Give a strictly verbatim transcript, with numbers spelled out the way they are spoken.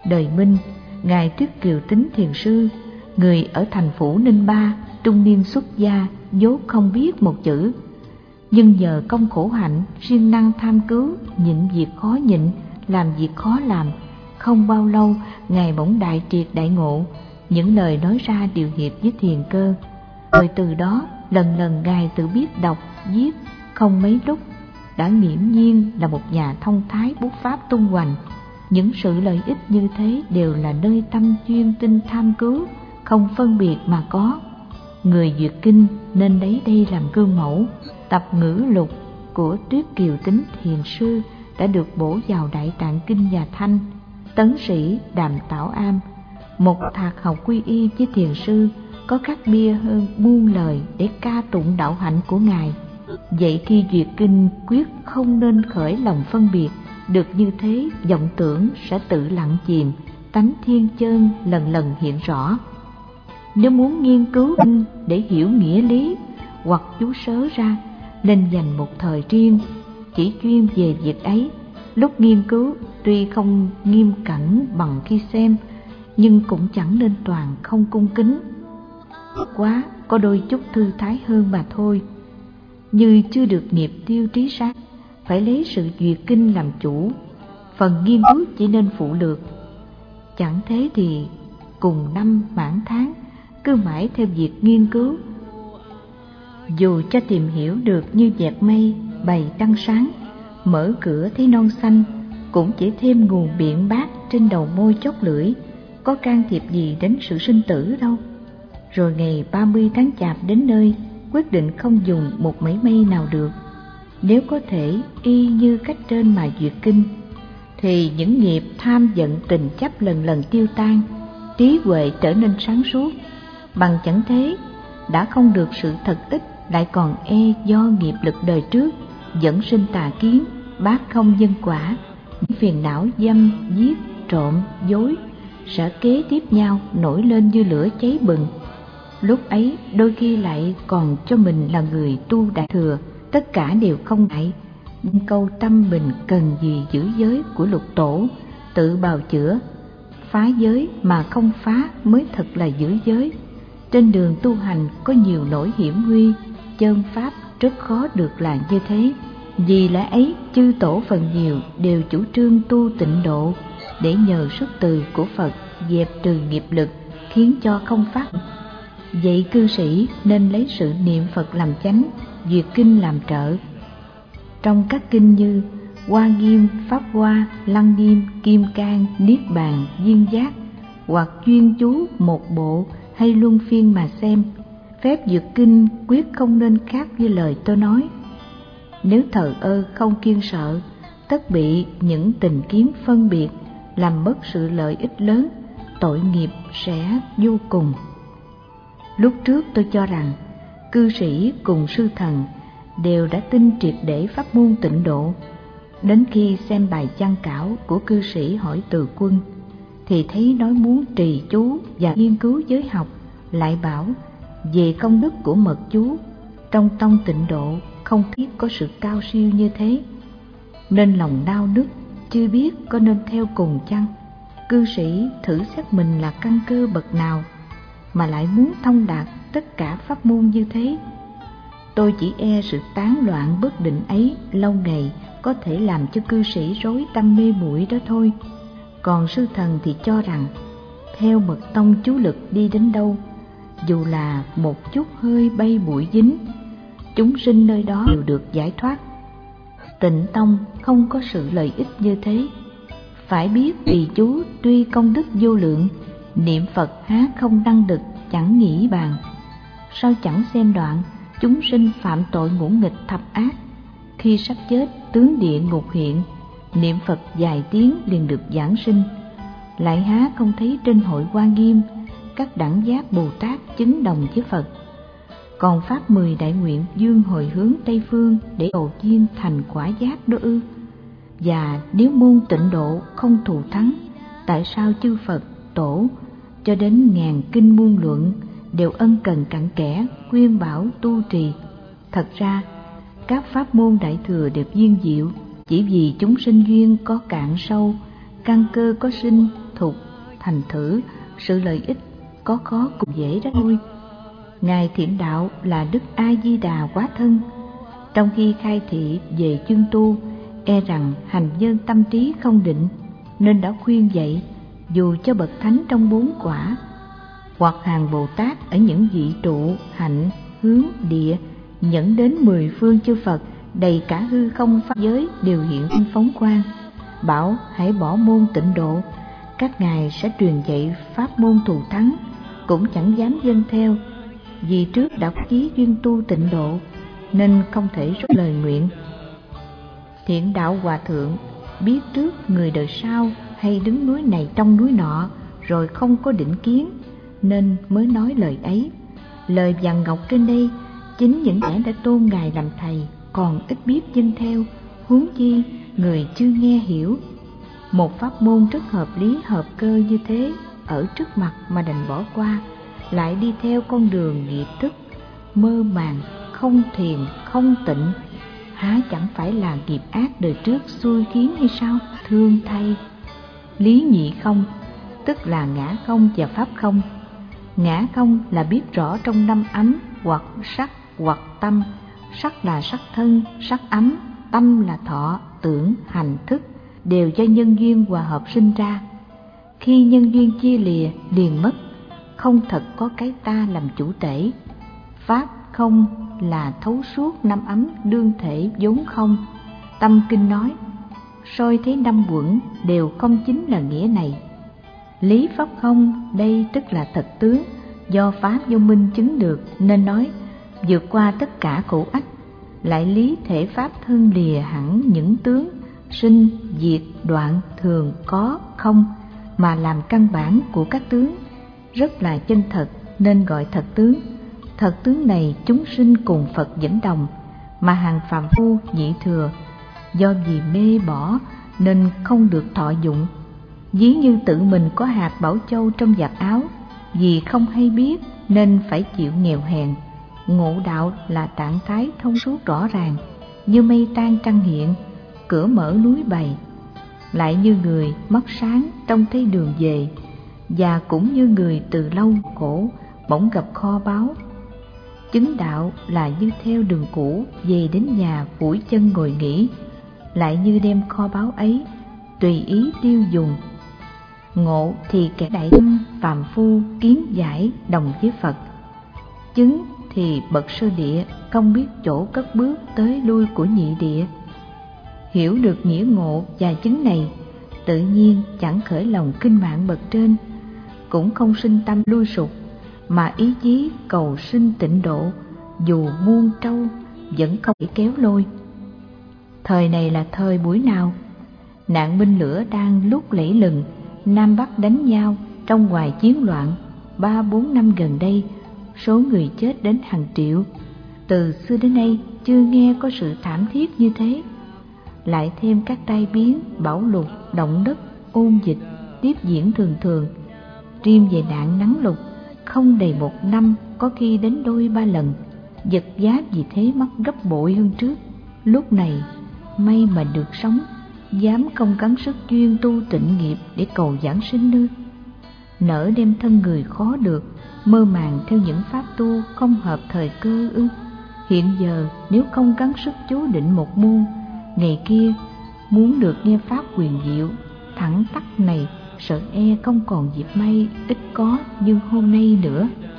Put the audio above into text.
Đời Minh, ngài Tuyết Kiều Tính thiền sư, người ở thành phủ Ninh Ba, trung niên xuất gia, vốn không biết một chữ, nhưng nhờ công khổ hạnh, siêng năng tham cứu, nhịn việc khó nhịn, làm việc khó làm, không bao lâu ngài bỗng đại triệt đại ngộ, những lời nói ra đều hiệp với thiền cơ. Rồi từ đó lần lần ngài tự biết đọc viết, không mấy lúc đã nghiễm nhiên là một nhà thông thái bút pháp tung hoành. Những sự lợi ích như thế đều là nơi tâm chuyên tinh tham cứu, không phân biệt mà có. Người duyệt kinh nên lấy đây làm gương mẫu. Tập ngữ lục của Tuyết Kiều Tính thiền sư đã được bổ vào Đại Tạng Kinh Nhà Thanh. Tấn sĩ Đàm Tảo Am, một thạc học quy y với thiền sư, có khắc bia hơn muôn lời để ca tụng đạo hạnh của ngài. Vậy khi duyệt kinh quyết không nên khởi lòng phân biệt, được như thế vọng tưởng sẽ tự lặng chìm, tánh thiên chân lần lần hiện rõ. Nếu muốn nghiên cứu kinh để hiểu nghĩa lý hoặc chú sớ ra, nên dành một thời riêng chỉ chuyên về việc ấy. Lúc nghiên cứu tuy không nghiêm cẩn bằng khi xem, nhưng cũng chẳng nên toàn không cung kính quá, có đôi chút thư thái hơn mà thôi. Như chưa được nghiệp tiêu trí sát, phải lấy sự duyệt kinh làm chủ, phần nghiên cứu chỉ nên phụ lược. Chẳng thế thì cùng năm mãn tháng cứ mãi theo việc nghiên cứu, dù cho tìm hiểu được như dẹt mây bày trăng sáng, mở cửa thấy non xanh, cũng chỉ thêm nguồn biện bác trên đầu môi chót lưỡi, có can thiệp gì đến sự sinh tử đâu. Rồi ngày ba mươi tháng Chạp đến nơi, quyết định không dùng một mảy may nào được. Nếu có thể y như cách trên mà duyệt kinh, thì những nghiệp tham giận tình chấp lần lần tiêu tan, trí huệ trở nên sáng suốt. Bằng chẳng thế, đã không được sự thật ích, lại còn e do nghiệp lực đời trước dẫn sinh tà kiến, bác không nhân quả, những phiền não dâm, giết, trộm, dối sẽ kế tiếp nhau nổi lên như lửa cháy bừng. Lúc ấy đôi khi lại còn cho mình là người tu đại thừa, tất cả đều không ngại. Câu tâm mình cần gì giữ giới của lục tổ, tự bào chữa, phá giới mà không phá mới thật là giữ giới. Trên đường tu hành có nhiều nỗi hiểm nguy, chơn pháp rất khó được là như thế. Vì lẽ ấy chư tổ phần nhiều đều chủ trương tu tịnh độ, để nhờ sức từ của Phật dẹp trừ nghiệp lực, khiến cho không phát. Vậy cư sĩ nên lấy sự niệm Phật làm chánh, duyệt kinh làm trợ. Trong các kinh như Hoa Nghiêm, Pháp Hoa, Lăng Nghiêm, Kim Cang, Niết Bàn, Duyên Giác, hoặc chuyên chú một bộ hay luân phiên mà xem, phép duyệt kinh quyết không nên khác như lời tôi nói. Nếu thờ ơ không kiêng sợ, tất bị những tình kiến phân biệt, làm mất sự lợi ích lớn, tội nghiệp sẽ vô cùng. Lúc trước tôi cho rằng cư sĩ cùng sư thần đều đã tin triệt để pháp môn tịnh độ. Đến khi xem bài văn cảo của cư sĩ Hỏi Từ Quân, thì thấy nói muốn trì chú và nghiên cứu giới học, lại bảo về công đức của mật chú. Trong tông tịnh độ không thiết có sự cao siêu như thế, nên lòng nao nức, chưa biết có nên theo cùng chăng. Cư sĩ thử xét mình là căn cơ bậc nào mà lại muốn thông đạt tất cả pháp môn như thế. Tôi chỉ e sự tán loạn bất định ấy lâu ngày có thể làm cho cư sĩ rối tâm mê muội đó thôi. Còn sư thần thì cho rằng theo mật tông chú lực đi đến đâu, dù là một chút hơi bay bụi dính, chúng sinh nơi đó đều được giải thoát. Tịnh tông không có sự lợi ích như thế. Phải biết vì chú tuy công đức vô lượng, niệm Phật há không năng lực chẳng nghĩ bàn. Sao chẳng xem đoạn chúng sinh phạm tội ngũ nghịch thập ác, khi sắp chết tướng địa ngục hiện, niệm Phật vài tiếng liền được giảng sinh. Lại há không thấy trên hội Hoa Nghiêm các đẳng giác Bồ Tát chứng đồng với Phật, còn phát mười đại nguyện dương hồi hướng Tây Phương để cầu duyên thành quả giác đó ư? Và nếu môn tịnh độ không thù thắng, tại sao chư Phật tổ cho đến ngàn kinh muôn luận đều ân cần cặn kẽ khuyên bảo tu trì? Thật ra các pháp môn đại thừa đều viên diệu, chỉ vì chúng sinh duyên có cạn sâu, căn cơ có sinh thục, thành thử sự lợi ích có khó cũng dễ đó thôi. Ngài Thiện Đạo là Đức A Di Đà Quá Thân, trong khi khai thị về chương tu, e rằng hành nhân tâm trí không định, nên đã khuyên dạy dù cho bậc thánh trong bốn quả hoặc hàng Bồ Tát ở những vị trụ, hạnh, hướng, địa nhẫn đến mười phương chư Phật đầy cả hư không pháp giới đều hiện in phóng quang, bảo hãy bỏ môn tịnh độ. Các ngài sẽ truyền dạy pháp môn thù thắng, cũng chẳng dám dâng theo, vì trước đã chí duyên tu tịnh độ nên không thể rút lời nguyện. Thiện Đạo Hòa Thượng biết trước người đời sau hay đứng núi này trong núi nọ, rồi không có định kiến nên mới nói lời ấy. Lời vàng ngọc trên đây chính những kẻ đã tôn ngài làm thầy còn ít biết dâng theo, huống chi người chưa nghe hiểu. Một pháp môn rất hợp lý hợp cơ như thế ở trước mặt mà đành bỏ qua, lại đi theo con đường nghiệp thức mơ màng, không thiền không tịnh, há chẳng phải là nghiệp ác đời trước xui khiến hay sao? Thương thay. Lý nhị không tức là ngã không và pháp không. Ngã không là biết rõ trong năm ấm hoặc sắc hoặc tâm. Sắc là sắc thân, sắc ấm, tâm là thọ, tưởng, hành, thức, đều do nhân duyên hòa hợp sinh ra. Khi nhân duyên chia lìa liền mất, không thật có cái ta làm chủ tể. Pháp không là thấu suốt năm ấm đương thể vốn không. Tâm kinh nói, soi thấy năm quẩn đều không chính là nghĩa này. Lý pháp không đây tức là thật tướng, do pháp vô minh chứng được nên nói vượt qua tất cả khổ ách. Lại lý thể pháp thân lìa hẳn những tướng sinh, diệt, đoạn, thường, có, không, mà làm căn bản của các tướng, rất là chân thật nên gọi thật tướng. Thật tướng này chúng sinh cùng Phật dẫn đồng, mà hàng phàm phu nhị thừa do vì mê bỏ nên không được thọ dụng. Ví như tự mình có hạt bảo châu trong vạt áo, vì không hay biết nên phải chịu nghèo hèn. Ngộ đạo là trạng thái thông suốt rõ ràng, như mây tan trăng hiện, cửa mở núi bày. Lại như người mắt sáng trông thấy đường về, và cũng như người từ lâu khổ bỗng gặp kho báu. Chứng đạo là như theo đường cũ về đến nhà phủi chân ngồi nghỉ, lại như đem kho báu ấy tùy ý tiêu dùng. Ngộ thì kẻ đại tâm phàm phu kiến giải đồng với Phật. Chứng thì bậc sơ địa không biết chỗ cất bước tới lui của nhị địa. Hiểu được nghĩa ngộ và chứng này, tự nhiên chẳng khởi lòng kinh mạng bậc trên, cũng không sinh tâm lui sụp, mà ý chí cầu sinh tịnh độ, dù muôn trâu vẫn không thể kéo lôi. Thời này là thời buổi nào? Nạn binh lửa đang lúc lẫy lừng, Nam Bắc đánh nhau trong ngoài chiến loạn. Ba bốn năm gần đây, số người chết đến hàng triệu. Từ xưa đến nay chưa nghe có sự thảm thiết như thế. Lại thêm các tai biến, bão lụt, động đất, ôn dịch tiếp diễn thường thường. Riêng về nạn nắng lụt, không đầy một năm có khi đến đôi ba lần. Vật giá vì thế mắc gấp bội hơn trước. Lúc này may mà được sống, dám không gắng sức chuyên tu tịnh nghiệp để cầu giảng sinh nữa. Nỡ đem thân người khó được, mơ màng theo những pháp tu không hợp thời cơ ư? Hiện giờ nếu không gắng sức chú định một môn, ngày kia muốn được nghe pháp quyền diệu thẳng tắc này, sợ e không còn dịp may ít có như hôm nay nữa.